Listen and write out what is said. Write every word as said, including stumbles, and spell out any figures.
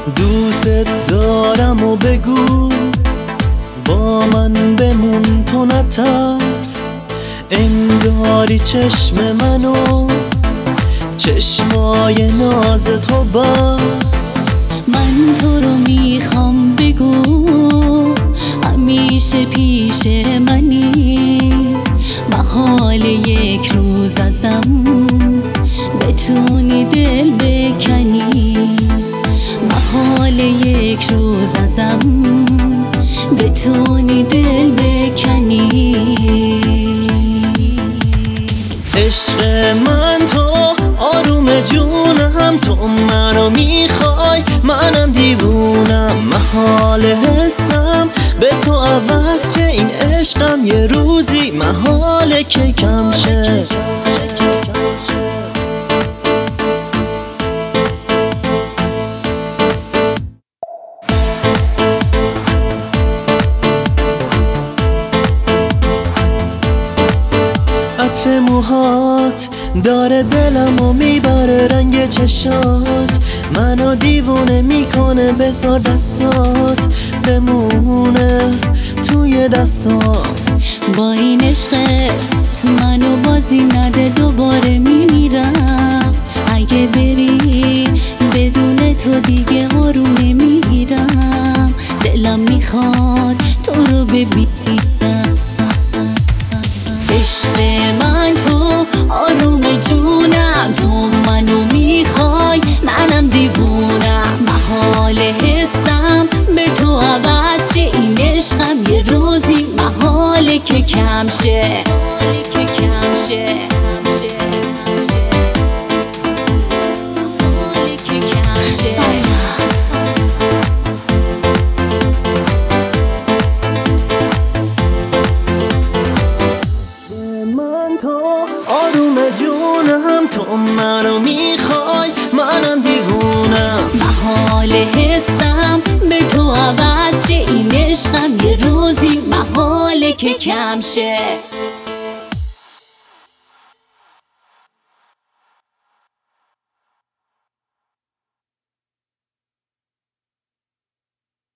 دوست دارم و بگو با من بمون تو نترس، انگاری چشم منو چشمای ناز تو بس. من تو رو میخوام بگو همیشه پیش منی، محال یک روز ازم بتونی دل بکنی، محال یک روز ازم بتونی دل بکنی. عشق من تو آروم جونم، تو منو میخوای منم دیوونم، محال حسم به تو عوض شه، این عشقم یه روزی محاله که کم شه. عطر موهات داره دلمو میبره، رنگ چشات منو دیوونه میکنه، بذار دستات بمونه توی دستات. با این عشقت منو بازی نده، دوباره میمیرم اگه بری، بدون تو دیگه آروم نمیگیرم، دلم میخواد تو رو ببینم. عشق من تو آروم جونم، تو منو میخوای منم دیوونم، محال حسم به تو عوض شه، این عشقم یه روزی محاله که کم شه، که کم شه. آروم جونم، تو منو میخوای منم دیوونم، محال حسم به تو عوض شه، این عشقم یه روزی محاله که کم شه.